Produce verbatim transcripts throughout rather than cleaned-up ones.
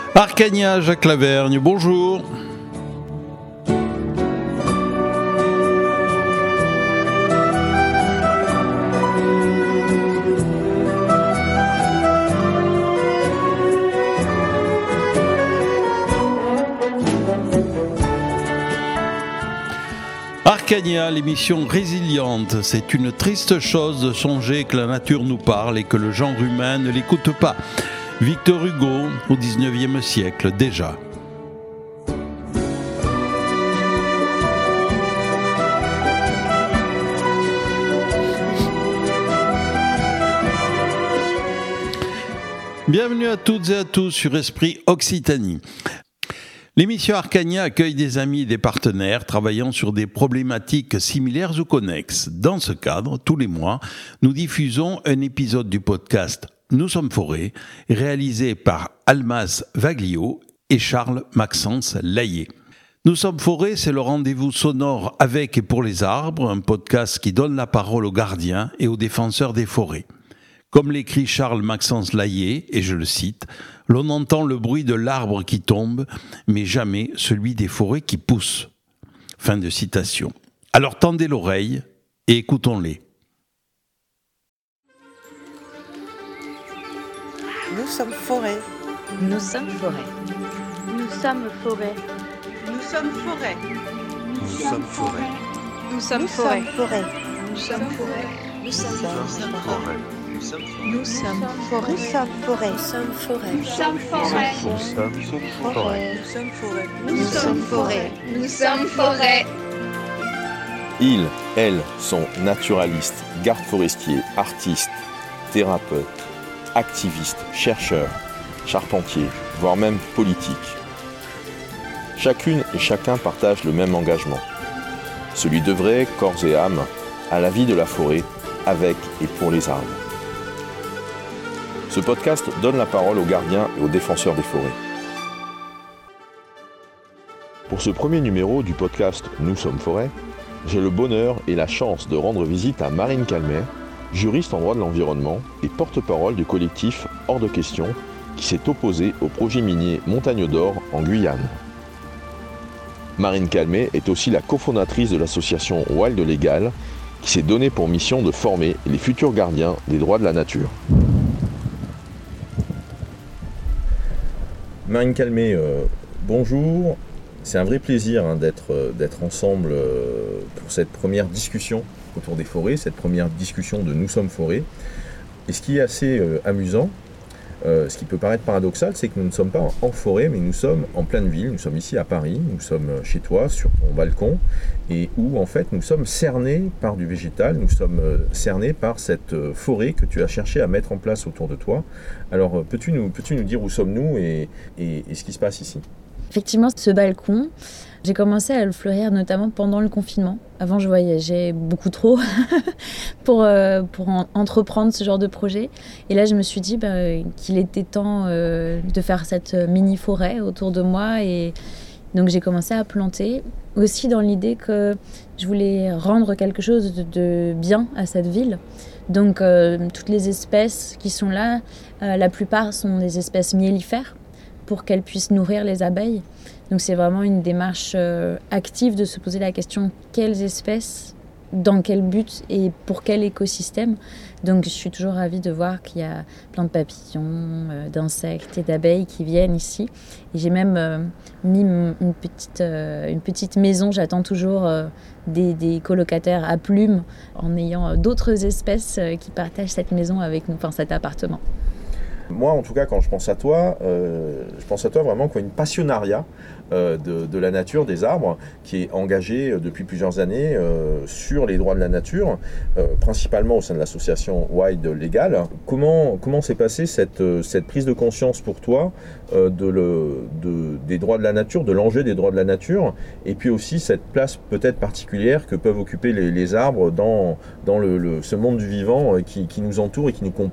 Arcania, Jacques Lavergne, bonjour. Arcania, l'émission résiliente, c'est une triste chose de songer que la nature nous parle et que le genre humain ne l'écoute pas. Victor Hugo, au dix-neuvième siècle déjà. Bienvenue à toutes et à tous sur Esprit Occitanie. L'émission Arcania accueille des amis et des partenaires travaillant sur des problématiques similaires ou connexes. Dans ce cadre, tous les mois, nous diffusons un épisode du podcast Nous sommes forêt, réalisé par Almaz Vaglio et Charles Maxence Laillé. Nous sommes forêt, c'est le rendez-vous sonore avec et pour les arbres, un podcast qui donne la parole aux gardiens et aux défenseurs des forêts. Comme l'écrit Charles Maxence Laillé, et je le cite, « L'on entend le bruit de l'arbre qui tombe, mais jamais celui des forêts qui poussent. » Fin de citation. Alors tendez l'oreille et écoutons-les. Nous sommes forêt. Nous sommes forêt. Nous sommes forêt. Nous sommes forêt. Nous sommes forêt. Nous sommes forêt. Nous sommes forêt. Nous sommes forêt. Nous sommes forêt. Nous sommes forêt. Nous sommes forêt. Nous sommes forêt. Nous sommes forêt. Nous sommes forêt. Nous sommes forêt. Nous sommes forêt. Nous sommes forêt. Ils, elles, sont naturalistes, gardes forestiers, artistes, thérapeutes, activistes, chercheurs, charpentiers, voire même politiques. Chacune et chacun partagent le même engagement, celui d'œuvrer corps et âme à la vie de la forêt, avec et pour les arbres. Ce podcast donne la parole aux gardiens et aux défenseurs des forêts. Pour ce premier numéro du podcast Nous sommes forêt, j'ai le bonheur et la chance de rendre visite à Marine Calmet, juriste en droit de l'environnement et porte-parole du collectif Hors de question, qui s'est opposé au projet minier Montagne d'Or en Guyane. Marine Calmet est aussi la cofondatrice de l'association Wild Legal, qui s'est donné pour mission de former les futurs gardiens des droits de la nature. Marine Calmet, euh, bonjour. C'est un vrai plaisir hein, d'être, euh, d'être ensemble euh, pour cette première discussion autour des forêts, cette première discussion de Nous sommes forêt. Et ce qui est assez euh, amusant, euh, ce qui peut paraître paradoxal, c'est que nous ne sommes pas en, en forêt, mais nous sommes en pleine ville. Nous sommes ici à Paris, nous sommes chez toi, sur ton balcon, et où en fait nous sommes cernés par du végétal, nous sommes euh, cernés par cette euh, forêt que tu as cherché à mettre en place autour de toi. Alors euh, peux-tu nous, peux-tu nous dire où sommes-nous et, et, et ce qui se passe ici ? Effectivement, ce balcon, j'ai commencé à le fleurir notamment pendant le confinement. Avant, je voyageais beaucoup trop pour, euh, pour en, entreprendre ce genre de projet. Et là, je me suis dit bah, qu'il était temps euh, de faire cette mini-forêt autour de moi. Et donc, j'ai commencé à planter, aussi dans l'idée que je voulais rendre quelque chose de, de bien à cette ville. Donc, euh, toutes les espèces qui sont là, euh, la plupart sont des espèces mellifères, pour qu'elles puissent nourrir les abeilles. Donc c'est vraiment une démarche euh, active de se poser la question quelles espèces, dans quel but et pour quel écosystème. Donc je suis toujours ravie de voir qu'il y a plein de papillons, euh, d'insectes et d'abeilles qui viennent ici. Et j'ai même euh, mis m- une, petite, euh, une petite maison, j'attends toujours euh, des, des colocataires à plumes en ayant euh, d'autres espèces euh, qui partagent cette maison avec nous, enfin cet appartement. Moi, en tout cas, quand je pense à toi, euh, je pense à toi vraiment comme une passionnariat euh, de, de la nature, des arbres, qui est engagée euh, depuis plusieurs années euh, sur les droits de la nature, euh, principalement au sein de l'association Wild Legal. Comment, comment s'est passée cette, cette prise de conscience pour toi euh, de le, de, des droits de la nature, de l'enjeu des droits de la nature, et puis aussi cette place peut-être particulière que peuvent occuper les, les arbres dans, dans le, le, ce monde du vivant euh, qui, qui nous entoure et qui nous compose ?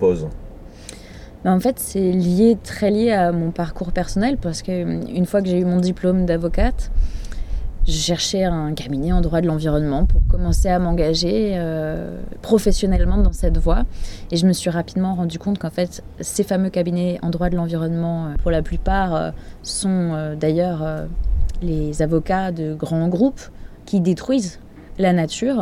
En fait, c'est lié, très lié à mon parcours personnel parce qu'une fois que j'ai eu mon diplôme d'avocate, je cherchais un cabinet en droit de l'environnement pour commencer à m'engager euh, professionnellement dans cette voie. Et je me suis rapidement rendu compte qu'en fait, ces fameux cabinets en droit de l'environnement, euh, pour la plupart, euh, sont euh, d'ailleurs euh, les avocats de grands groupes qui détruisent la nature.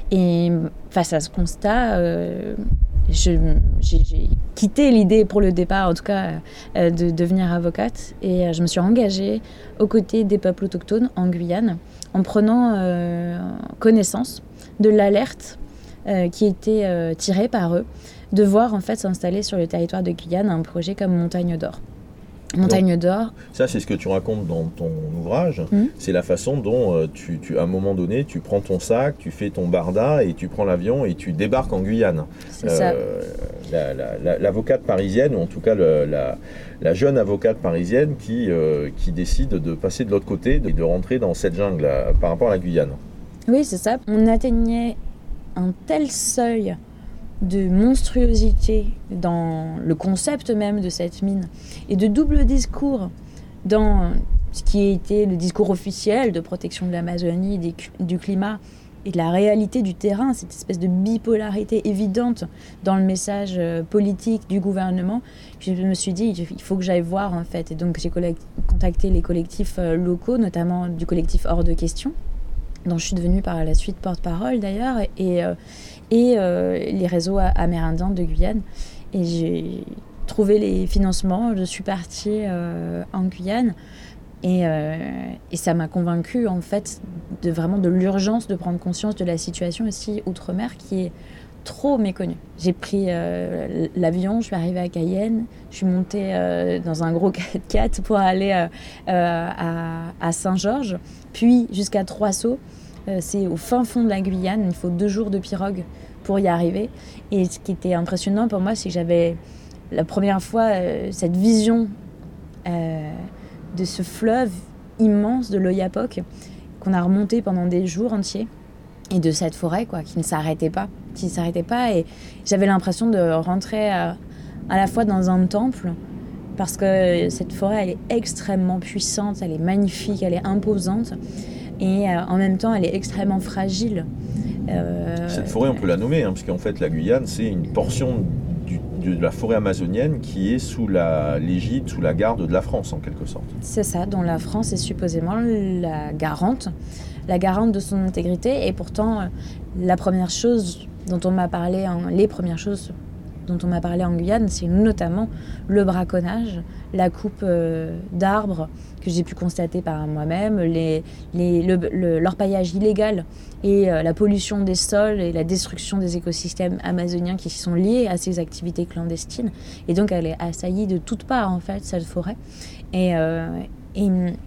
Et face à ce constat, euh, je, j'ai, j'ai quitté l'idée pour le départ, en tout cas, euh, de devenir avocate. Et euh, je me suis engagée aux côtés des peuples autochtones en Guyane, en prenant euh, connaissance de l'alerte euh, qui était euh, tirée par eux, de voir en fait s'installer sur le territoire de Guyane un projet comme Montagne d'Or. Montagne d'Or. Ça, c'est ce que tu racontes dans ton ouvrage. Mmh. C'est la façon dont, euh, tu, tu, à un moment donné, tu prends ton sac, tu fais ton barda et tu prends l'avion et tu débarques en Guyane. C'est euh, ça. La, la, la, l'avocate parisienne, ou en tout cas le, la, la jeune avocate parisienne qui, euh, qui décide de passer de l'autre côté et de rentrer dans cette jungle euh, par rapport à la Guyane. Oui, c'est ça. On atteignait un tel seuil de monstruosité dans le concept même de cette mine et de double discours dans ce qui a été le discours officiel de protection de l'Amazonie, des, du climat et de la réalité du terrain, cette espèce de bipolarité évidente dans le message politique du gouvernement. Je me suis dit, il faut que j'aille voir en fait. Et donc j'ai contacté les collectifs locaux, notamment du collectif Hors de Question, dont je suis devenue par la suite porte-parole d'ailleurs, et, euh, et euh, les réseaux amérindiens de Guyane. Et j'ai trouvé les financements, je suis partie euh, en Guyane, et, euh, et ça m'a convaincue en fait de vraiment de l'urgence de prendre conscience de la situation ici outre-mer qui est trop méconnue. J'ai pris euh, l'avion, je suis arrivée à Cayenne, je suis montée euh, dans un gros quatre-quatre pour aller euh, euh, à, à Saint-Georges, puis jusqu'à Trois-Sauts. Euh, c'est au fin fond de la Guyane, il faut deux jours de pirogue pour y arriver. Et ce qui était impressionnant pour moi, c'est que j'avais la première fois euh, cette vision euh, de ce fleuve immense de l'Oyapock qu'on a remonté pendant des jours entiers, et de cette forêt quoi, qui ne s'arrêtait pas, qui ne s'arrêtait pas. Et j'avais l'impression de rentrer à, à la fois dans un temple, parce que cette forêt, elle est extrêmement puissante, elle est magnifique, elle est imposante, et euh, en même temps, elle est extrêmement fragile. Euh... Cette forêt, on peut la nommer, hein, parce qu'en fait, la Guyane, c'est une portion du, de la forêt amazonienne qui est sous la, l'égide, sous la garde de la France, en quelque sorte. C'est ça, dont la France est supposément la garante, la garante de son intégrité. Et pourtant, la première chose dont on m'a parlé, en, les premières choses dont on m'a parlé en Guyane, c'est notamment le braconnage, la coupe euh, d'arbres que j'ai pu constater par moi-même, les, les, le, le, l'orpaillage illégal et euh, la pollution des sols et la destruction des écosystèmes amazoniens qui sont liés à ces activités clandestines. Et donc elle est assaillie de toutes parts en fait, cette forêt. Et, euh, et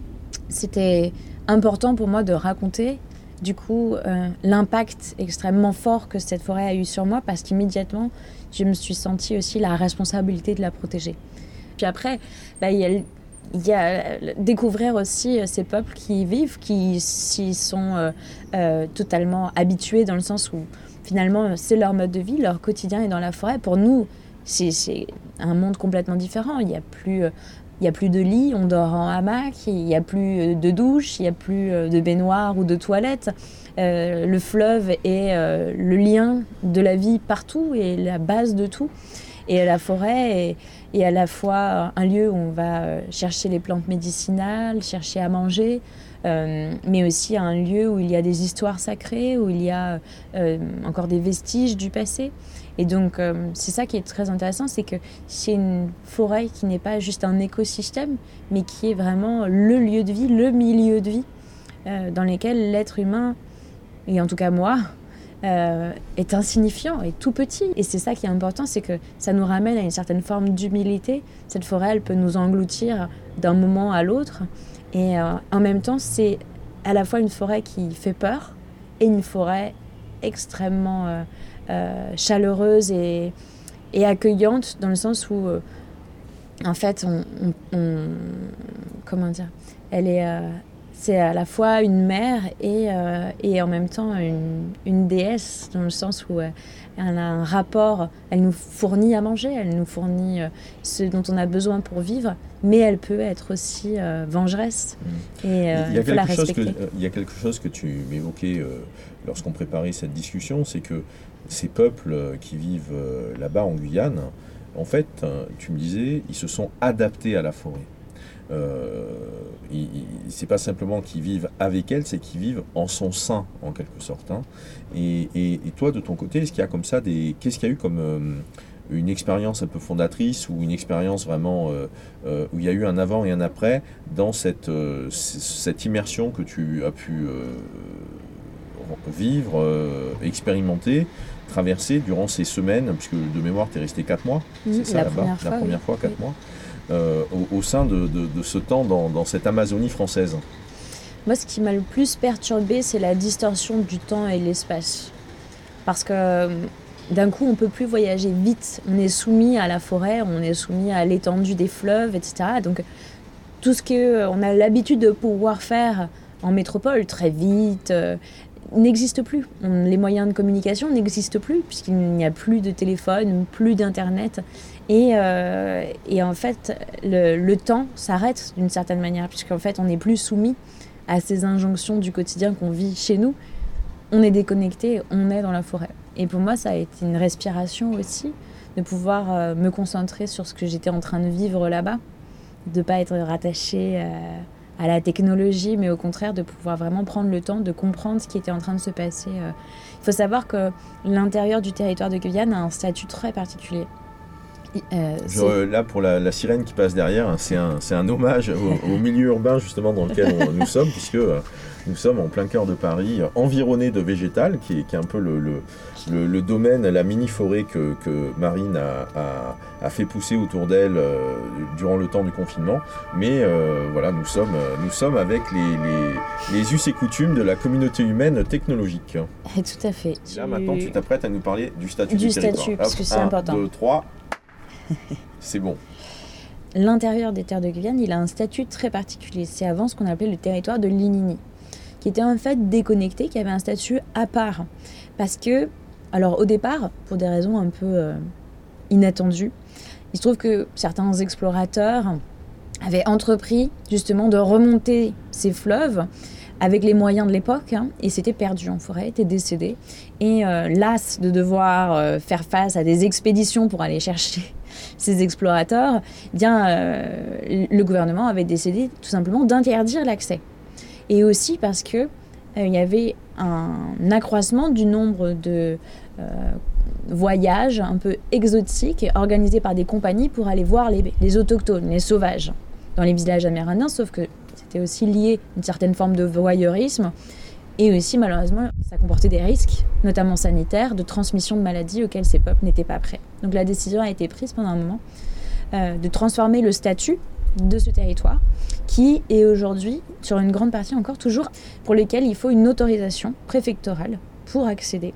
c'était important pour moi de raconter du coup euh, l'impact extrêmement fort que cette forêt a eu sur moi, parce qu'immédiatement je me suis sentie aussi la responsabilité de la protéger. Puis après, bah, il y a, il y a découvrir aussi ces peuples qui y vivent, qui s'y sont euh, euh, totalement habitués, dans le sens où finalement c'est leur mode de vie, leur quotidien est dans la forêt. Pour nous, c'est, c'est un monde complètement différent. Il n'y a plus... Euh, Il n'y a plus de lit, on dort en hamac, il n'y a plus de douche, il n'y a plus de baignoire ou de toilette. Euh, le fleuve est euh, le lien de la vie partout et la base de tout. Et la forêt est, est à la fois un lieu où on va chercher les plantes médicinales, chercher à manger, euh, mais aussi un lieu où il y a des histoires sacrées, où il y a euh, encore des vestiges du passé. Et donc, euh, c'est ça qui est très intéressant, c'est que c'est une forêt qui n'est pas juste un écosystème, mais qui est vraiment le lieu de vie, le milieu de vie, euh, dans lequel l'être humain, et en tout cas moi, euh, est insignifiant, est tout petit. Et c'est ça qui est important, c'est que ça nous ramène à une certaine forme d'humilité. Cette forêt, elle peut nous engloutir d'un moment à l'autre. Et euh, en même temps, c'est à la fois une forêt qui fait peur et une forêt extrêmement... Euh, Euh, chaleureuse et, et accueillante, dans le sens où euh, en fait on, on, on comment dire elle est euh, c'est à la fois une mère et, euh, et en même temps une, une déesse, dans le sens où euh, elle a un rapport, elle nous fournit à manger, elle nous fournit euh, ce dont on a besoin pour vivre, mais elle peut être aussi euh, vengeresse. Mmh. Et euh, il, il, y a il faut la quelque chose respecter. que, il y a quelque chose que tu évoquais euh, lorsqu'on préparait cette discussion, c'est que ces peuples qui vivent euh, là-bas en Guyane, en fait, tu me disais, ils se sont adaptés à la forêt. Euh, il, il, c'est pas simplement qu'ils vivent avec elle, c'est qu'ils vivent en son sein en quelque sorte. Hein. Et, et, et toi, de ton côté, est-ce qu'il y a comme ça des, qu'est-ce qu'il y a eu comme euh, une expérience un peu fondatrice ou une expérience vraiment euh, euh, où il y a eu un avant et un après dans cette euh, cette immersion que tu as pu euh, vivre, euh, expérimenter, traverser durant ces semaines, puisque de mémoire, tu es resté quatre mois, Mmh, c'est ça la là-bas, première fois, la première oui. fois, quatre Oui. mois. Euh, au, au sein de, de, de ce temps dans, dans cette Amazonie française. Moi, ce qui m'a le plus perturbée, c'est la distorsion du temps et de l'espace. Parce que euh, d'un coup, on ne peut plus voyager vite. On est soumis à la forêt, on est soumis à l'étendue des fleuves, et cetera. Donc, tout ce qu'on a l'habitude de pouvoir faire en métropole, très vite, euh, n'existe plus. On, les moyens de communication n'existent plus, puisqu'il n'y a plus de téléphone, plus d'internet. Et, euh, et en fait, le, le temps s'arrête d'une certaine manière, puisqu'en fait, on n'est plus soumis à ces injonctions du quotidien qu'on vit chez nous. On est déconnecté, on est dans la forêt. Et pour moi, ça a été une respiration aussi, de pouvoir euh, me concentrer sur ce que j'étais en train de vivre là-bas, de ne pas être rattachée euh, à la technologie, mais au contraire de pouvoir vraiment prendre le temps de comprendre ce qui était en train de se passer. Il faut savoir que l'intérieur du territoire de Guyane a un statut très particulier. Euh, Je, là, pour la, la sirène qui passe derrière, hein, c'est un, c'est un hommage au, au milieu urbain justement dans lequel on, nous sommes, puisque euh, nous sommes en plein cœur de Paris, euh, environné de végétal, qui est, qui est un peu le, le, le, le domaine, la mini-forêt que, que Marine a, a, a fait pousser autour d'elle euh, durant le temps du confinement. Mais euh, voilà, nous sommes, nous sommes avec les, les, les us et coutumes de la communauté humaine technologique. Et tout à fait. Là, tu... maintenant, tu t'apprêtes à nous parler du statut du du territoire. statut, parce que c'est un, important. deux, trois. C'est bon. L'intérieur des terres de Guyane, il a un statut très particulier. C'est avant ce qu'on appelait le territoire de Linini, qui était en fait déconnecté, qui avait un statut à part. Parce que, alors au départ, pour des raisons un peu euh, inattendues, il se trouve que certains explorateurs avaient entrepris justement de remonter ces fleuves avec les moyens de l'époque, hein, et s'étaient perdus en forêt, étaient décédés. Et euh, las de devoir euh, faire face à des expéditions pour aller chercher ces explorateurs, eh bien, euh, le gouvernement avait décidé tout simplement d'interdire l'accès. Et aussi parce que euh, il y avait un accroissement du nombre de euh, voyages un peu exotiques organisés par des compagnies pour aller voir les, les autochtones, les sauvages, dans les villages amérindiens, sauf que c'était aussi lié à une certaine forme de voyeurisme. Et aussi, malheureusement, ça comportait des risques, notamment sanitaires, de transmission de maladies auxquelles ces peuples n'étaient pas prêts. Donc la décision a été prise pendant un moment euh, de transformer le statut de ce territoire, qui est aujourd'hui, sur une grande partie encore, toujours pour lequel il faut une autorisation préfectorale pour accéder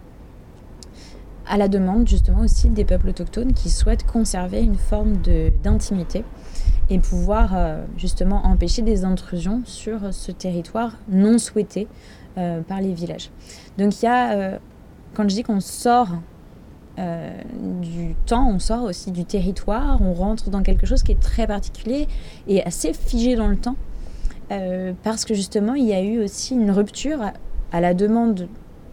à la demande, justement, aussi des peuples autochtones qui souhaitent conserver une forme de, d'intimité et pouvoir, euh, justement, empêcher des intrusions sur ce territoire non souhaité Euh, par les villages. Donc il y a, euh, quand je dis qu'on sort euh, du temps, on sort aussi du territoire, on rentre dans quelque chose qui est très particulier et assez figé dans le temps, euh, parce que justement il y a eu aussi une rupture à, à la demande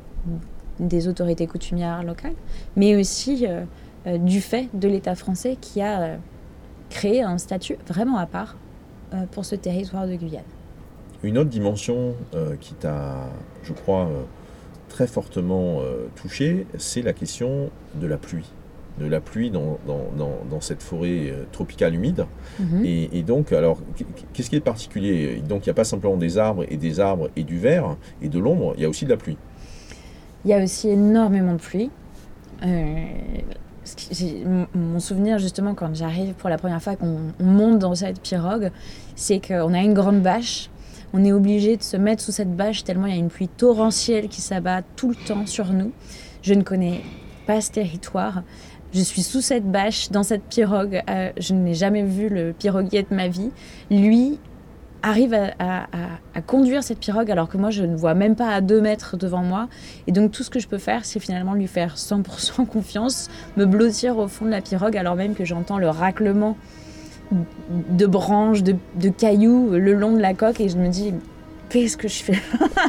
des autorités coutumières locales, mais aussi euh, euh, du fait de l'État français qui a euh, créé un statut vraiment à part euh, pour ce territoire de Guyane. Une autre dimension euh, qui t'a, je crois, euh, très fortement euh, touché, c'est la question de la pluie. De la pluie dans, dans, dans, dans cette forêt euh, tropicale humide. Mmh. Et, et donc, alors, qu'est-ce qui est particulier ? Donc, il n'y a pas simplement des arbres et des arbres et du vert et de l'ombre, il y a aussi de la pluie. Il y a aussi énormément de pluie. Euh, j'ai, mon souvenir, justement, quand j'arrive pour la première fois, qu'on on monte dans cette pirogue, c'est qu'on a une grande bâche. On est obligé de se mettre sous cette bâche tellement il y a une pluie torrentielle qui s'abat tout le temps sur nous. Je ne connais pas ce territoire. Je suis sous cette bâche, dans cette pirogue. Euh, je n'ai jamais vu le piroguier de ma vie. Lui, arrive à, à, à, à conduire cette pirogue alors que moi je ne vois même pas à deux mètres devant moi. Et donc tout ce que je peux faire, c'est finalement lui faire cent pour cent confiance, me blottir au fond de la pirogue alors même que j'entends le raclement de branches, de, de cailloux le long de la coque et je me dis qu'est-ce que je fais?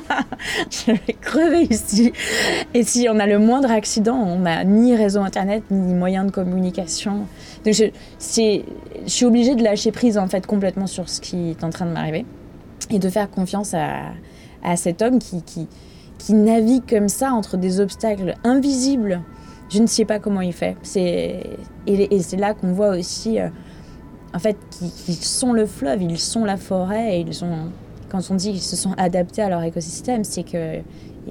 Je vais crever ici. Et si on a le moindre accident, on n'a ni réseau internet ni moyen de communication. Donc je, c'est, je suis obligée de lâcher prise en fait complètement sur ce qui est en train de m'arriver et de faire confiance à, à cet homme qui, qui, qui navigue comme ça entre des obstacles invisibles. Je ne sais pas comment il fait. C'est, et, et c'est là qu'on voit aussi euh, en fait qu'ils, qu'ils sont le fleuve, ils sont la forêt et ils ont... Quand on dit qu'ils se sont adaptés à leur écosystème, c'est qu'ils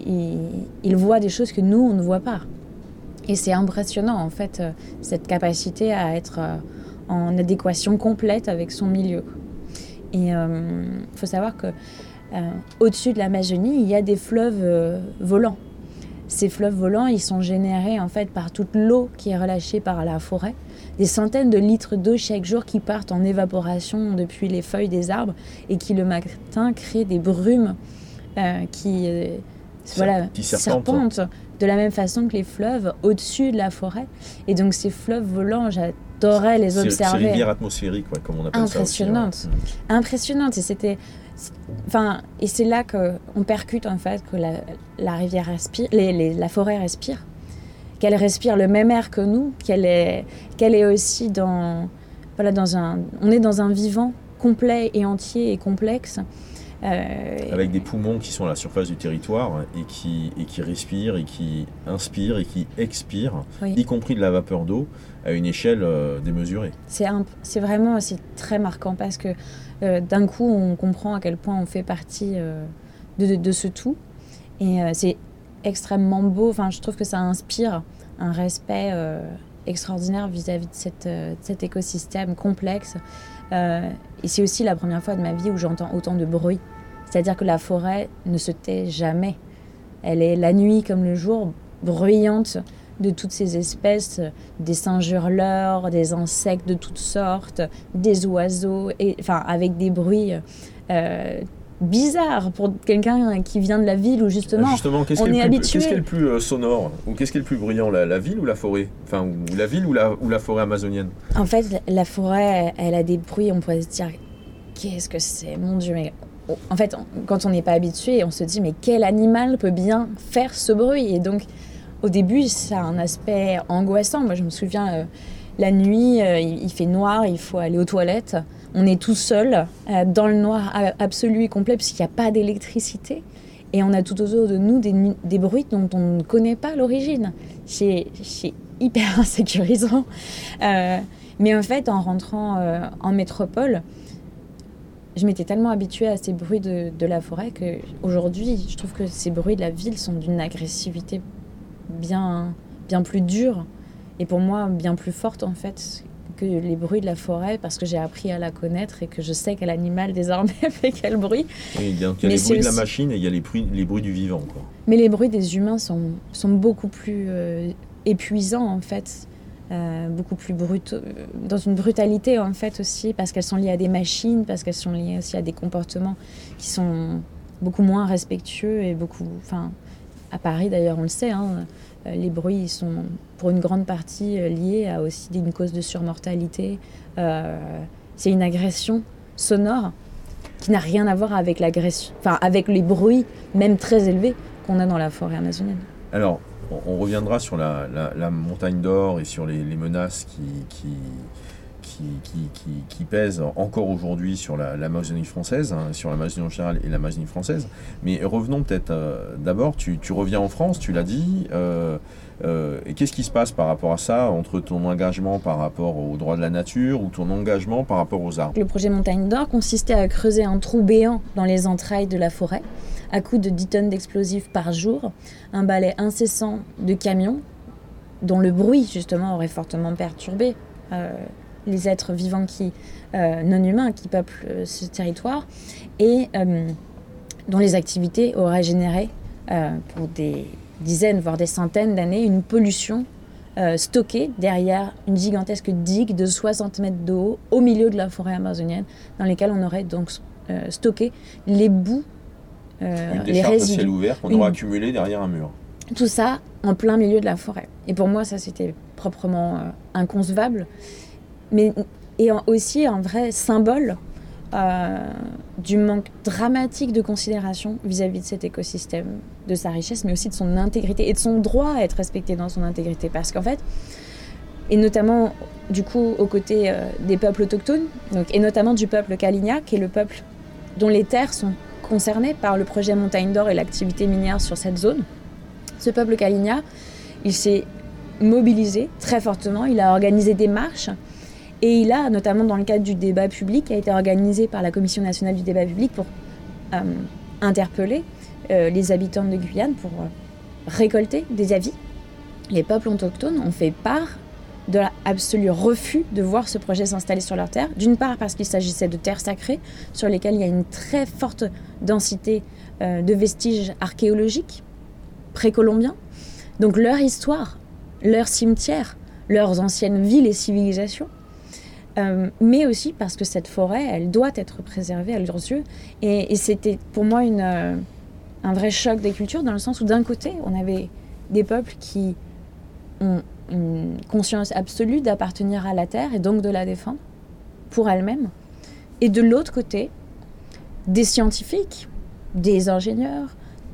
ils voient des choses que nous, on ne voit pas. Et c'est impressionnant, en fait, cette capacité à être en adéquation complète avec son milieu. Et il euh, faut savoir qu'au euh, dessus de l'Amazonie, il y a des fleuves euh, volants. Ces fleuves volants, ils sont générés, en fait, par toute l'eau qui est relâchée par la forêt. Des centaines de litres d'eau chaque jour qui partent en évaporation depuis les feuilles des arbres et qui le matin créent des brumes euh, qui, euh, voilà, qui serpentent. serpentent de la même façon que les fleuves au-dessus de la forêt. Et donc ces fleuves volants, j'adorais les observer. C'est rivières atmosphériques, ouais, comme on appelle Impressionnante. ça aussi. Ouais. Impressionnante. Et c'était, enfin, et c'est là qu'on percute en fait que la, la rivière respire, les, les, la forêt respire. Qu'elle respire le même air que nous, qu'elle est, qu'elle est aussi dans, voilà, dans un, on est dans un vivant complet et entier et complexe. Euh, Avec des poumons qui sont à la surface du territoire et qui, et qui respirent et qui inspirent et qui expirent, oui. Y compris de la vapeur d'eau, à une échelle euh, démesurée. C'est, un, c'est vraiment c'est très marquant parce que euh, d'un coup, on comprend à quel point on fait partie euh, de, de, de ce tout. Et euh, c'est extrêmement beau. Enfin, je trouve que ça inspire un respect euh, extraordinaire vis-à-vis de, cette, euh, de cet écosystème complexe. Euh, et c'est aussi la première fois de ma vie où j'entends autant de bruit. C'est-à-dire que la forêt ne se tait jamais. Elle est la nuit comme le jour, bruyante de toutes ces espèces, des singes hurleurs, des insectes de toutes sortes, des oiseaux, et, enfin, avec des bruits euh, bizarre pour quelqu'un qui vient de la ville où justement, justement qu'est-ce on est, est habitué. Qu'est-ce qui est le plus euh, sonore ou qu'est-ce qui est le plus bruyant, la, la ville ou la forêt? Enfin, ou la ville ou la, ou la forêt amazonienne? En fait, la forêt, elle a des bruits, on pourrait se dire, qu'est-ce que c'est? Mon Dieu, mais... En fait, quand on n'est pas habitué, on se dit, mais quel animal peut bien faire ce bruit? Et donc, au début, ça a un aspect angoissant. Moi, je me souviens, euh, la nuit, euh, il, il fait noir, il faut aller aux toilettes. On est tout seul, euh, dans le noir absolu et complet, puisqu'il n'y a pas d'électricité. Et on a tout autour de nous des, des bruits dont on ne connaît pas l'origine. C'est, c'est hyper insécurisant. Euh, mais en fait, en rentrant euh, en métropole, je m'étais tellement habituée à ces bruits de, de la forêt qu'aujourd'hui, je trouve que ces bruits de la ville sont d'une agressivité bien, bien plus dure. Et pour moi, bien plus forte, en fait, que les bruits de la forêt, parce que j'ai appris à la connaître et que je sais quel animal désormais fait quel bruit. Oui, il y a, il y a les bruits de la machine et il y a les bruits, les bruits du vivant, quoi. Mais les bruits des humains sont, sont beaucoup plus euh, épuisants, en fait, euh, beaucoup plus brutaux, dans une brutalité, en fait, aussi, parce qu'elles sont liées à des machines, parce qu'elles sont liées aussi à des comportements qui sont beaucoup moins respectueux et beaucoup... Enfin, à Paris, d'ailleurs, on le sait, hein, les bruits sont pour une grande partie liés à aussi une cause de surmortalité. Euh, c'est une agression sonore qui n'a rien à voir avec l'agression, enfin avec les bruits, même très élevés, qu'on a dans la forêt amazonienne. Alors, on, on reviendra sur la, la, la montagne d'or et sur les, les menaces qui, qui, qui, qui, qui, qui pèsent encore aujourd'hui sur la, l'Amazonie française, hein, sur l'Amazonie en général et l'Amazonie française. Mais revenons peut-être euh, d'abord, tu, tu reviens en France, tu l'as dit. Euh, euh, et qu'est-ce qui se passe par rapport à ça, entre ton engagement par rapport aux droits de la nature ou ton engagement par rapport aux arbres? Le projet Montagne d'Or consistait à creuser un trou béant dans les entrailles de la forêt, à coups de dix tonnes d'explosifs par jour, un balai incessant de camions, dont le bruit justement aurait fortement perturbé euh, les êtres vivants qui, euh, non humains qui peuplent euh, ce territoire, et euh, dont les activités auraient généré euh, pour des dizaines, voire des centaines d'années, une pollution euh, stockée derrière une gigantesque digue de soixante mètres de haut au milieu de la forêt amazonienne, dans lesquelles on aurait donc euh, stocker les bouts, euh, Une les décharge de ciel résidus. ouvert qu'on Une- aura accumulé derrière un mur. Tout ça en plein milieu de la forêt. Et pour moi, ça, c'était proprement euh, inconcevable, mais et en- aussi un vrai symbole euh, du manque dramatique de considération vis-à-vis de cet écosystème, de sa richesse, mais aussi de son intégrité et de son droit à être respecté dans son intégrité. Parce qu'en fait, et notamment du coup aux côtés euh, des peuples autochtones, donc, et notamment du peuple Kalinia, qui est le peuple dont les terres sont concernées par le projet Montagne d'Or et l'activité minière sur cette zone. Ce peuple Kalinia, il s'est mobilisé très fortement, il a organisé des marches et il a, notamment dans le cadre du débat public, qui a été organisé par la Commission nationale du débat public pour euh, interpeller euh, les habitants de Guyane, pour euh, récolter des avis. Les peuples autochtones ont fait part de l'absolu refus de voir ce projet s'installer sur leur terre. D'une part parce qu'il s'agissait de terres sacrées sur lesquelles il y a une très forte densité euh, de vestiges archéologiques précolombiens. Donc leur histoire, leurs cimetières, leurs anciennes villes et civilisations. Euh, mais aussi parce que cette forêt, elle doit être préservée à leurs yeux. Et, et c'était pour moi une, euh, un vrai choc des cultures, dans le sens où d'un côté, on avait des peuples qui ont une conscience absolue d'appartenir à la terre et donc de la défendre pour elle-même. Et de l'autre côté, des scientifiques, des ingénieurs,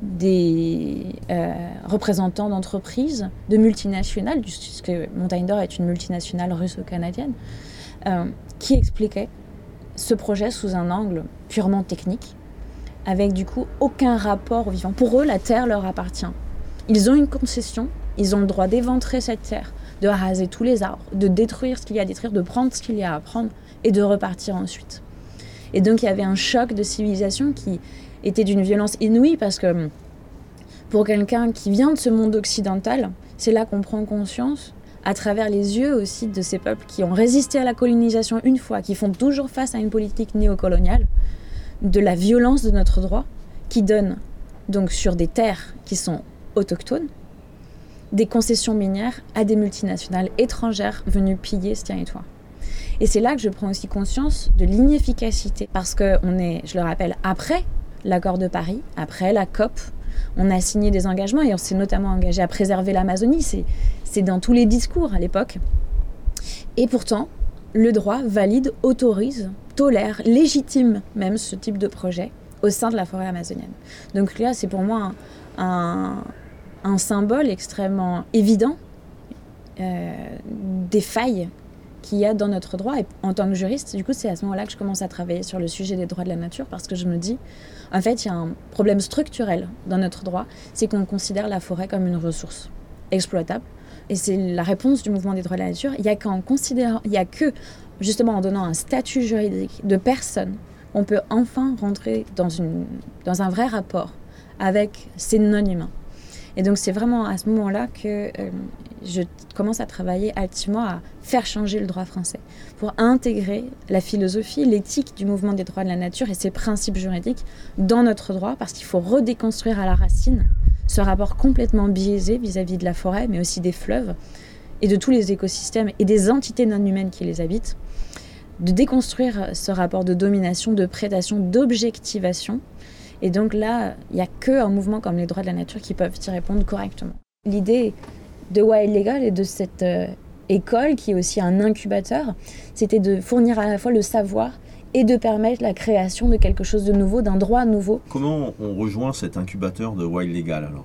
des euh, représentants d'entreprises, de multinationales, puisque Montagne d'Or est une multinationale russo-canadienne, euh, qui expliquaient ce projet sous un angle purement technique, avec du coup aucun rapport au vivant. Pour eux, la terre leur appartient. Ils ont une concession, ils ont le droit d'éventrer cette terre, de raser tous les arbres, de détruire ce qu'il y a à détruire, de prendre ce qu'il y a à prendre et de repartir ensuite. Et donc il y avait un choc de civilisation qui était d'une violence inouïe, parce que pour quelqu'un qui vient de ce monde occidental, c'est là qu'on prend conscience, à travers les yeux aussi de ces peuples qui ont résisté à la colonisation une fois, qui font toujours face à une politique néocoloniale, de la violence de notre droit, qui donne donc sur des terres qui sont autochtones, des concessions minières à des multinationales étrangères venues piller ce territoire. Et c'est là que je prends aussi conscience de l'inefficacité, parce qu'on est, je le rappelle, après l'accord de Paris, après la C O P, on a signé des engagements et on s'est notamment engagé à préserver l'Amazonie, c'est, c'est dans tous les discours à l'époque. Et pourtant, le droit valide, autorise, tolère, légitime même ce type de projet au sein de la forêt amazonienne. Donc là, c'est pour moi un, un, un symbole extrêmement évident euh, des failles qu'il y a dans notre droit. Et en tant que juriste, du coup, c'est à ce moment-là que je commence à travailler sur le sujet des droits de la nature, parce que je me dis, en fait, il y a un problème structurel dans notre droit, c'est qu'on considère la forêt comme une ressource exploitable. Et c'est la réponse du mouvement des droits de la nature. Il y a qu'en considérant, il y a que, justement, en donnant un statut juridique de personne, on peut enfin rentrer dans, une, dans un vrai rapport avec ces non-humains. Et donc, c'est vraiment à ce moment-là que euh, je commence à travailler activement à faire changer le droit français pour intégrer la philosophie, l'éthique du mouvement des droits de la nature et ses principes juridiques dans notre droit, parce qu'il faut redéconstruire à la racine ce rapport complètement biaisé vis-à-vis de la forêt, mais aussi des fleuves et de tous les écosystèmes et des entités non humaines qui les habitent, de déconstruire ce rapport de domination, de prédation, d'objectivation. Et donc là, il n'y a qu'un mouvement comme les droits de la nature qui peuvent y répondre correctement. L'idée de Wild Legal et de cette euh, école, qui est aussi un incubateur, c'était de fournir à la fois le savoir et de permettre la création de quelque chose de nouveau, d'un droit nouveau. Comment on rejoint cet incubateur de Wild Legal alors ?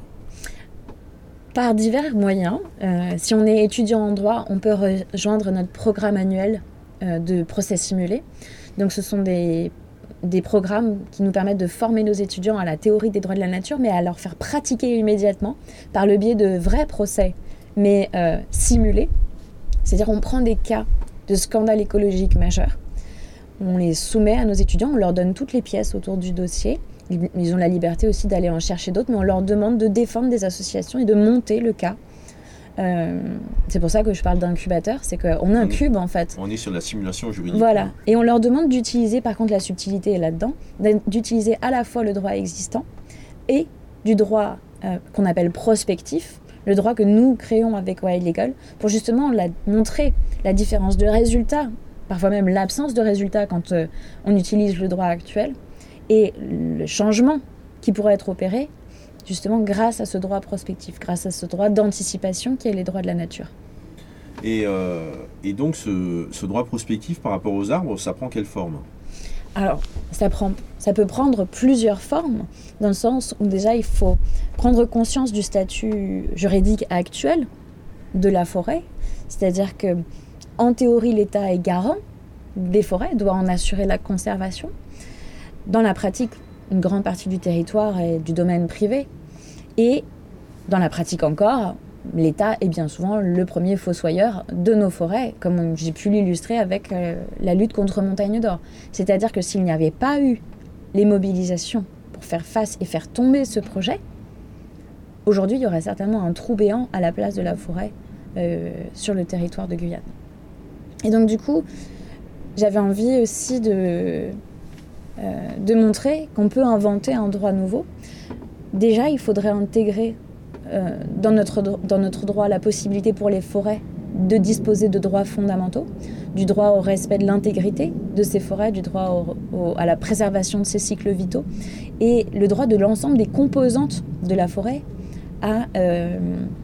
Par divers moyens. Euh, si on est étudiant en droit, on peut rejoindre notre programme annuel euh, de procès simulé. Donc ce sont des des programmes qui nous permettent de former nos étudiants à la théorie des droits de la nature, mais à leur faire pratiquer immédiatement par le biais de vrais procès, mais euh, simulés. C'est-à-dire on prend des cas de scandales écologiques majeurs, on les soumet à nos étudiants, on leur donne toutes les pièces autour du dossier, ils ont la liberté aussi d'aller en chercher d'autres, mais on leur demande de défendre des associations et de monter le cas. Euh, c'est pour ça que je parle d'incubateur, c'est qu'on incube en fait. On est sur la simulation juridique. Voilà, et on leur demande d'utiliser, par contre la subtilité est là-dedans, d'utiliser à la fois le droit existant et du droit euh, qu'on appelle prospectif, le droit que nous créons avec Wild Legal, pour justement la, montrer la différence de résultat, parfois même l'absence de résultat quand euh, on utilise le droit actuel, et le changement qui pourrait être opéré justement grâce à ce droit prospectif, grâce à ce droit d'anticipation qui est les droits de la nature. Et, euh, et donc ce, ce droit prospectif par rapport aux arbres, ça prend quelle forme ? Alors, ça, prend, ça peut prendre plusieurs formes, dans le sens où déjà il faut prendre conscience du statut juridique actuel de la forêt, c'est-à-dire que en théorie l'État est garant des forêts, doit en assurer la conservation. Dans la pratique, une grande partie du territoire est du domaine privé, et dans la pratique encore, l'État est bien souvent le premier fossoyeur de nos forêts, comme j'ai pu l'illustrer avec euh, la lutte contre Montagne d'Or. C'est-à-dire que s'il n'y avait pas eu les mobilisations pour faire face et faire tomber ce projet, aujourd'hui, il y aurait certainement un trou béant à la place de la forêt euh, sur le territoire de Guyane. Et donc, du coup, j'avais envie aussi de, euh, de montrer qu'on peut inventer un droit nouveau. Déjà, il faudrait intégrer euh, dans, notre, dans notre droit la possibilité pour les forêts de disposer de droits fondamentaux, du droit au respect de l'intégrité de ces forêts, du droit au, au, à la préservation de ces cycles vitaux, et le droit de l'ensemble des composantes de la forêt à euh,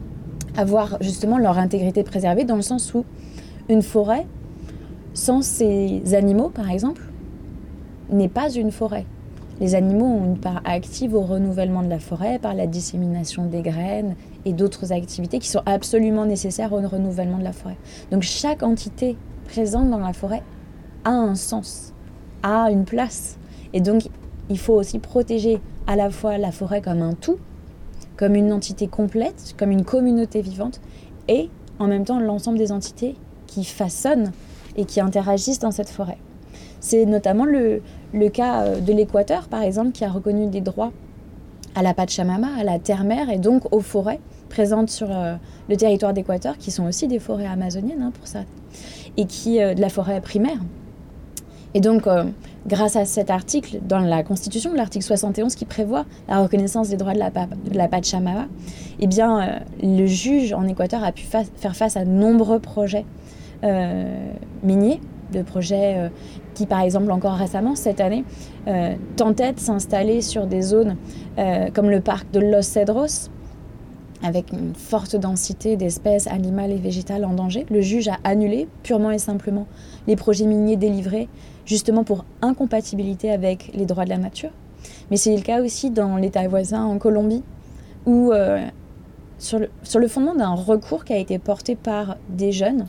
avoir justement leur intégrité préservée, dans le sens où une forêt, sans ces animaux par exemple, n'est pas une forêt. Les animaux ont une part active au renouvellement de la forêt par la dissémination des graines et d'autres activités qui sont absolument nécessaires au renouvellement de la forêt. Donc chaque entité présente dans la forêt a un sens, a une place. Et donc il faut aussi protéger à la fois la forêt comme un tout, comme une entité complète, comme une communauté vivante, et en même temps l'ensemble des entités qui façonnent et qui interagissent dans cette forêt. C'est notamment le, le cas de l'Équateur, par exemple, qui a reconnu des droits à la Pachamama, à la terre-mère, et donc aux forêts présentes sur euh, le territoire d'Équateur, qui sont aussi des forêts amazoniennes, hein, pour ça, et qui, euh, de la forêt primaire. Et donc, euh, grâce à cet article, dans la Constitution, l'article soixante et onze, qui prévoit la reconnaissance des droits de la, de la Pachamama, eh bien, euh, le juge en Équateur a pu fa- faire face à de nombreux projets euh, miniers, de projets euh, qui, par exemple, encore récemment, cette année, euh, tentaient de s'installer sur des zones euh, comme le parc de Los Cedros, avec une forte densité d'espèces animales et végétales en danger. Le juge a annulé, purement et simplement, les projets miniers délivrés, justement pour incompatibilité avec les droits de la nature. Mais c'est le cas aussi dans l'État voisin, en Colombie, où, euh, sur, le, sur le fondement d'un recours qui a été porté par des jeunes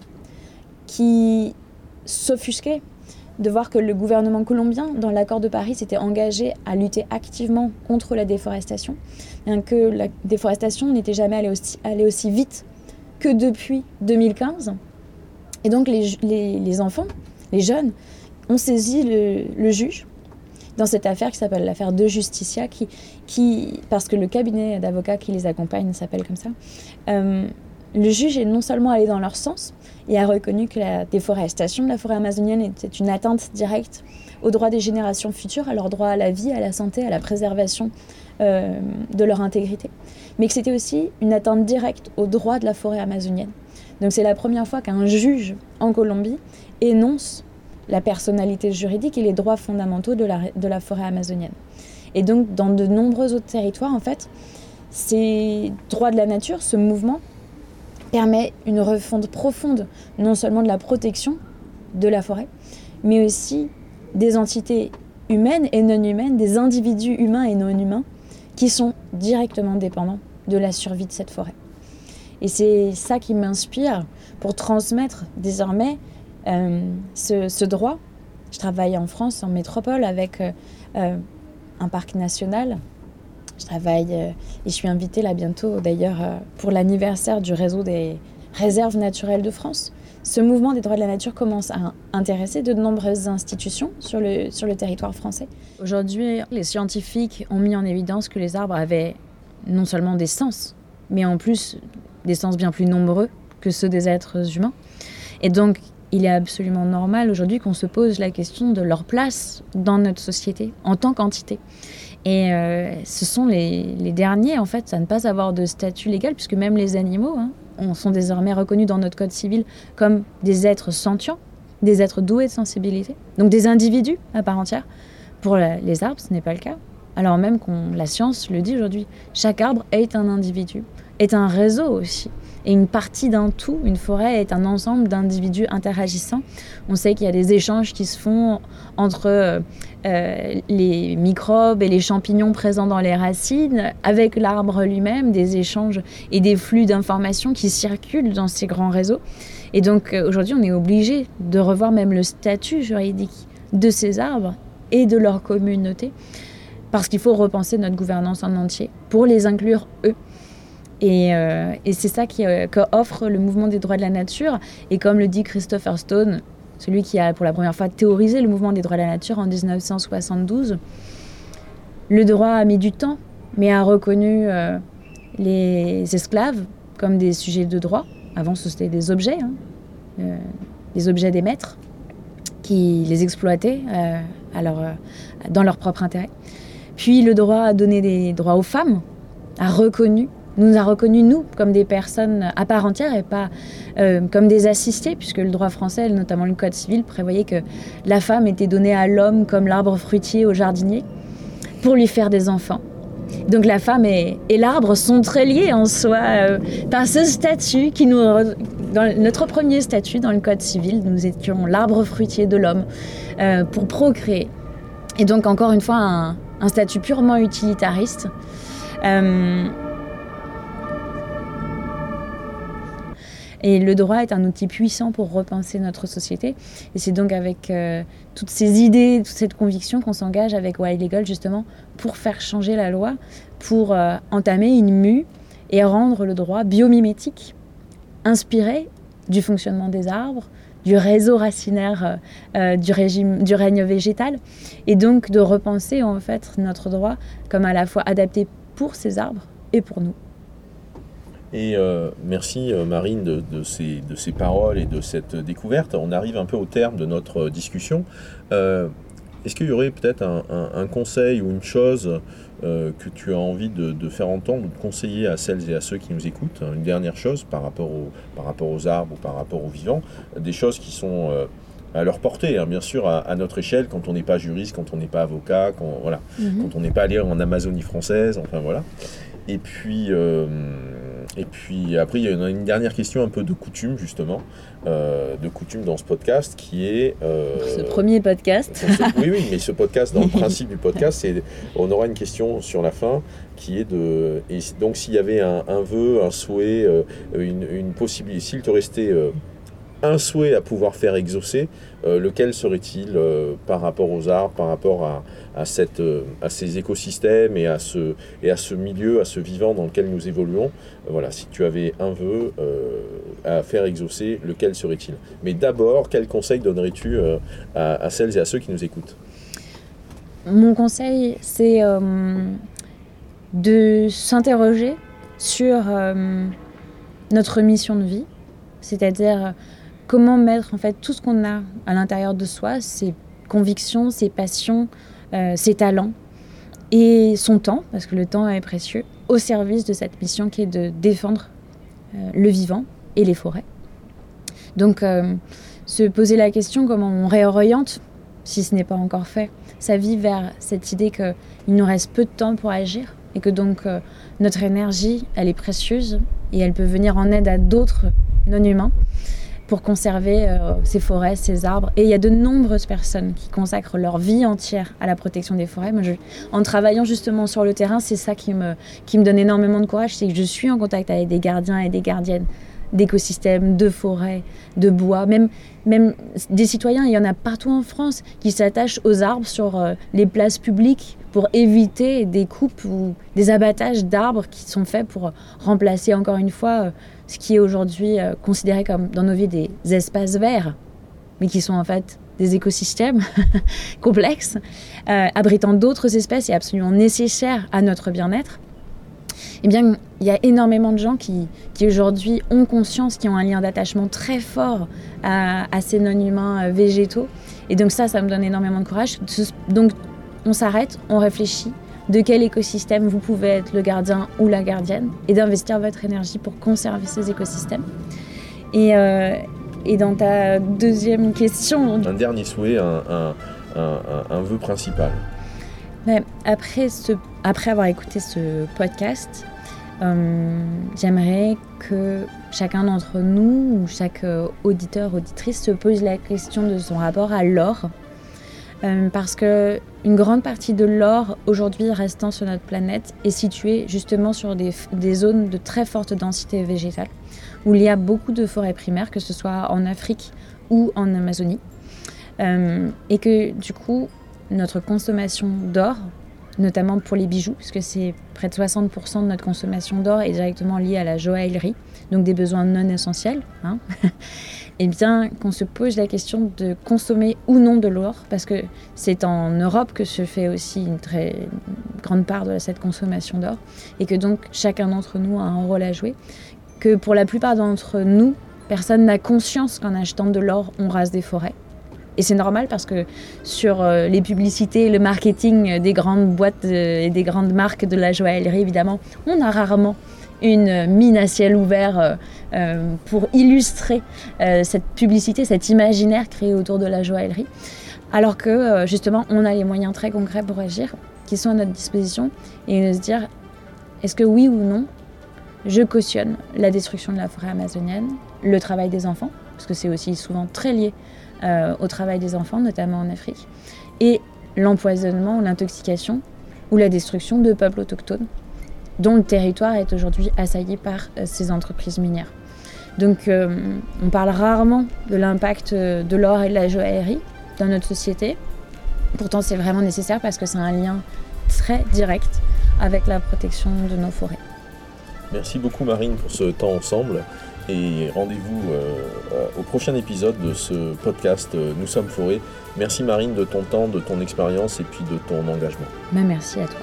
qui s'offusquaient de voir que le gouvernement colombien, dans l'accord de Paris, s'était engagé à lutter activement contre la déforestation, bien que la déforestation n'était jamais allée aussi, allée aussi vite que depuis deux mille quinze. Et donc les, les, les enfants, les jeunes, ont saisi le, le juge dans cette affaire qui s'appelle l'affaire de Justicia, qui, qui, parce que le cabinet d'avocats qui les accompagne s'appelle comme ça, euh, le juge est non seulement allé dans leur sens, et a reconnu que la déforestation de la forêt amazonienne était une atteinte directe aux droits des générations futures, à leur droit à la vie, à la santé, à la préservation euh, de leur intégrité, mais que c'était aussi une atteinte directe aux droits de la forêt amazonienne. Donc c'est la première fois qu'un juge en Colombie énonce la personnalité juridique et les droits fondamentaux de la, de la forêt amazonienne. Et donc dans de nombreux autres territoires, en fait, ces droits de la nature, ce mouvement, permet une refonte profonde, non seulement de la protection de la forêt, mais aussi des entités humaines et non humaines, des individus humains et non humains, qui sont directement dépendants de la survie de cette forêt. Et c'est ça qui m'inspire pour transmettre désormais euh, ce, ce droit. Je travaille en France, en métropole, avec euh, un parc national. Je travaille euh, et je suis invitée là bientôt d'ailleurs euh, pour l'anniversaire du réseau des réserves naturelles de France. Ce mouvement des droits de la nature commence à intéresser de nombreuses institutions sur le, sur le territoire français. Aujourd'hui, les scientifiques ont mis en évidence que les arbres avaient non seulement des sens, mais en plus des sens bien plus nombreux que ceux des êtres humains. Et donc, il est absolument normal aujourd'hui qu'on se pose la question de leur place dans notre société en tant qu'entité. Et euh, ce sont les, les derniers, en fait, à ne pas avoir de statut légal, puisque même les animaux hein, on, sont désormais reconnus dans notre code civil comme des êtres sentients, des êtres doués de sensibilité, donc des individus à part entière, Pour la, les arbres, ce n'est pas le cas. Alors même que la science le dit aujourd'hui, chaque arbre est un individu, est un réseau aussi. Et une partie d'un tout, une forêt est un ensemble d'individus interagissants. On sait qu'il y a des échanges qui se font entre euh, les microbes et les champignons présents dans les racines, avec l'arbre lui-même, des échanges et des flux d'informations qui circulent dans ces grands réseaux. Et donc euh, aujourd'hui, on est obligé de revoir même le statut juridique de ces arbres et de leur communauté, parce qu'il faut repenser notre gouvernance en entier pour les inclure eux. Et, euh, et c'est ça qui, euh, qu'offre le mouvement des droits de la nature. Et comme le dit Christopher Stone, celui qui a pour la première fois théorisé le mouvement des droits de la nature en dix-neuf cent soixante-douze, le droit a mis du temps, mais a reconnu euh, les esclaves comme des sujets de droit. Avant, c'était des objets, hein, euh, des objets des maîtres, qui les exploitaient euh, à leur, euh, dans leur propre intérêt. Puis le droit a donné des droits aux femmes, a reconnu, nous a reconnus, nous, comme des personnes à part entière et pas euh, comme des assistés, puisque le droit français, notamment le Code civil, prévoyait que la femme était donnée à l'homme comme l'arbre fruitier au jardinier pour lui faire des enfants. Donc la femme et, et l'arbre sont très liés en soi euh, par ce statut qui nous... Dans notre premier statut dans le Code civil, nous étions l'arbre fruitier de l'homme euh, pour procréer. Et donc encore une fois, un, un statut purement utilitariste. Euh, Et le droit est un outil puissant pour repenser notre société. Et c'est donc avec euh, toutes ces idées, toute cette conviction qu'on s'engage avec Wild Eagle justement pour faire changer la loi, pour euh, entamer une mue et rendre le droit biomimétique, inspiré du fonctionnement des arbres, du réseau racinaire euh, du, régime, du règne végétal, et donc de repenser en fait notre droit comme à la fois adapté pour ces arbres et pour nous. Et euh, merci euh, Marine de, de, ces, de ces paroles et de cette découverte. On arrive un peu au terme de notre discussion. Euh, est-ce qu'il y aurait peut-être un, un, un conseil ou une chose euh, que tu as envie de, de faire entendre ou de conseiller à celles et à ceux qui nous écoutent? Une dernière chose par rapport, au, par rapport aux arbres ou par rapport aux vivants, des choses qui sont euh, à leur portée, hein, bien sûr, à, à notre échelle, quand on n'est pas juriste, quand on n'est pas avocat, quand, voilà, mm-hmm. quand on n'est pas allé en Amazonie française, enfin voilà. Et puis, euh, et puis après, il y a une dernière question un peu de coutume, justement, euh, de coutume dans ce podcast, qui est... Euh, ce premier podcast. Ce, oui, oui, mais ce podcast, dans le principe du podcast, c'est, on aura une question sur la fin, qui est de... Et donc, s'il y avait un, un vœu, un souhait, euh, une, une possibilité, s'il te restait... Euh, un souhait à pouvoir faire exaucer, euh, lequel serait-il euh, par rapport aux arbres, par rapport à, à, cette, euh, à ces écosystèmes et à, ce, et à ce milieu, à ce vivant dans lequel nous évoluons? euh, Voilà, si tu avais un vœu euh, à faire exaucer, lequel serait-il? Mais d'abord, quel conseil donnerais-tu euh, à, à celles et à ceux qui nous écoutent? Mon conseil, c'est euh, de s'interroger sur euh, notre mission de vie, c'est-à-dire comment mettre en fait tout ce qu'on a à l'intérieur de soi, ses convictions, ses passions, euh, ses talents et son temps, parce que le temps est précieux, au service de cette mission qui est de défendre euh, le vivant et les forêts. Donc euh, se poser la question comment on réoriente, si ce n'est pas encore fait, sa vie vers cette idée qu'il nous reste peu de temps pour agir et que donc euh, notre énergie, elle est précieuse et elle peut venir en aide à d'autres non-humains pour conserver euh, ces forêts, ces arbres. Et il y a de nombreuses personnes qui consacrent leur vie entière à la protection des forêts. Moi, je, en travaillant justement sur le terrain, c'est ça qui me, qui me donne énormément de courage, c'est que je suis en contact avec des gardiens et des gardiennes d'écosystèmes, de forêts, de bois, même, même des citoyens, il y en a partout en France qui s'attachent aux arbres sur euh, les places publiques pour éviter des coupes ou des abattages d'arbres qui sont faits pour remplacer encore une fois euh, ce qui est aujourd'hui euh, considéré comme dans nos vies des espaces verts, mais qui sont en fait des écosystèmes complexes, euh, abritant d'autres espèces et absolument nécessaires à notre bien-être. Eh bien, il y a énormément de gens qui, qui aujourd'hui ont conscience, qui ont un lien d'attachement très fort à, à ces non-humains végétaux. Et donc ça, ça me donne énormément de courage. Donc, on s'arrête, on réfléchit de quel écosystème vous pouvez être le gardien ou la gardienne et d'investir votre énergie pour conserver ces écosystèmes. Et, euh, et dans ta deuxième question... Un dernier souhait, un... un... un, un, un vœu principal. Mais après, ce, après avoir écouté ce podcast, euh, j'aimerais que chacun d'entre nous, ou chaque euh, auditeur, auditrice, se pose la question de son rapport à l'or. Euh, parce qu'une grande partie de l'or aujourd'hui restant sur notre planète est située justement sur des, des zones de très forte densité végétale, où il y a beaucoup de forêts primaires, que ce soit en Afrique ou en Amazonie. Euh, et que du coup, notre consommation d'or, notamment pour les bijoux, parce que c'est près de soixante pour cent de notre consommation d'or est directement liée à la joaillerie, donc des besoins non essentiels, hein. Et bien qu'on se pose la question de consommer ou non de l'or, parce que c'est en Europe que se fait aussi une très grande part de cette consommation d'or, et que donc chacun d'entre nous a un rôle à jouer, que pour la plupart d'entre nous, personne n'a conscience qu'en achetant de l'or, on rase des forêts. Et c'est normal parce que sur les publicités, le marketing des grandes boîtes et des grandes marques de la joaillerie, évidemment, on a rarement une mine à ciel ouvert euh, pour illustrer euh, cette publicité, cet imaginaire créé autour de la joaillerie. Alors que euh, justement, on a les moyens très concrets pour agir, qui sont à notre disposition, et de se dire, est-ce que oui ou non, je cautionne la destruction de la forêt amazonienne, le travail des enfants, parce que c'est aussi souvent très lié euh, au travail des enfants, notamment en Afrique, et l'empoisonnement ou l'intoxication ou la destruction de peuples autochtones, dont le territoire est aujourd'hui assailli par euh, ces entreprises minières. Donc euh, on parle rarement de l'impact de l'or et de la joaillerie dans notre société. Pourtant c'est vraiment nécessaire parce que c'est un lien très direct avec la protection de nos forêts. Merci beaucoup Marine pour ce temps ensemble et rendez-vous euh, au prochain épisode de ce podcast euh, Nous sommes forêt. Merci Marine de ton temps, de ton expérience et puis de ton engagement. Ben, merci à toi.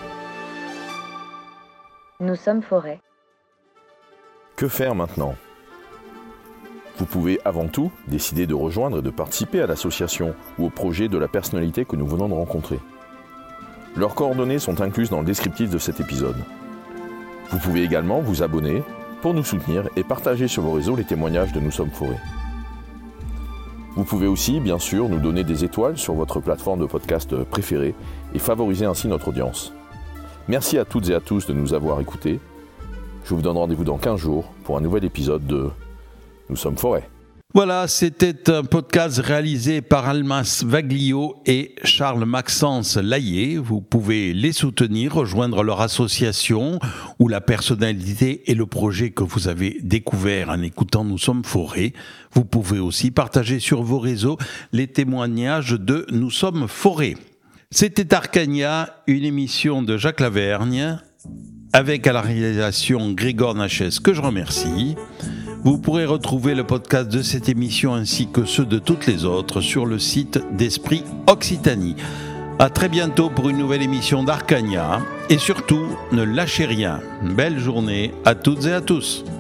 Nous sommes forêt. Que faire maintenant ? Vous pouvez avant tout décider de rejoindre et de participer à l'association ou au projet de la personnalité que nous venons de rencontrer. Leurs coordonnées sont incluses dans le descriptif de cet épisode. Vous pouvez également vous abonner pour nous soutenir et partager sur vos réseaux les témoignages de Nous sommes forêt. Vous pouvez aussi, bien sûr, nous donner des étoiles sur votre plateforme de podcast préférée et favoriser ainsi notre audience. Merci à toutes et à tous de nous avoir écoutés. Je vous donne rendez-vous dans quinze jours pour un nouvel épisode de Nous sommes forêt. Voilà, c'était un podcast réalisé par Almas Vaglio et Charles Maxence Laillé. Vous pouvez les soutenir, rejoindre leur association ou la personnalité et le projet que vous avez découvert en écoutant Nous sommes forêt. Vous pouvez aussi partager sur vos réseaux les témoignages de Nous sommes forêt. C'était Arcania, une émission de Jacques Lavergne, avec à la réalisation Grégor Nachès, que je remercie. Vous pourrez retrouver le podcast de cette émission ainsi que ceux de toutes les autres sur le site d'Esprit Occitanie. À très bientôt pour une nouvelle émission d'Arcania. Et surtout, ne lâchez rien. Belle journée à toutes et à tous.